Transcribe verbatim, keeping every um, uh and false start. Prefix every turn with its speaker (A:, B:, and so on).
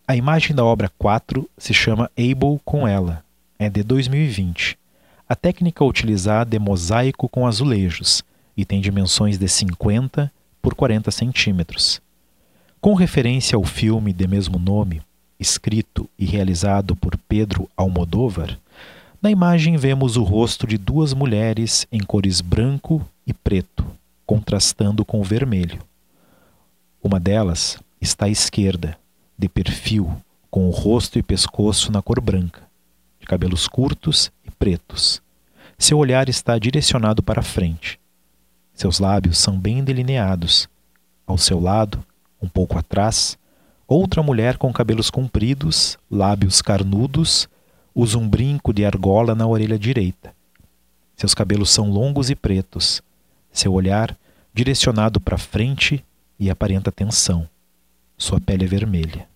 A: A imagem da obra quatro se chama Able com ela. É de dois mil e vinte. A técnica utilizada é mosaico com azulejos e tem dimensões de cinquenta por quarenta centímetros. Com referência ao filme de mesmo nome, escrito e realizado por Pedro Almodóvar, na imagem vemos o rosto de duas mulheres em cores branco e preto, contrastando com o vermelho. Uma delas está à esquerda, de perfil, com o rosto e pescoço na cor branca, de cabelos curtos e pretos. Seu olhar está direcionado para a frente. Seus lábios são bem delineados. Ao seu lado, um pouco atrás, outra mulher com cabelos compridos, lábios carnudos, usa um brinco de argola na orelha direita. Seus cabelos são longos e pretos. Seu olhar direcionado para frente e aparenta tensão. Sua pele é vermelha.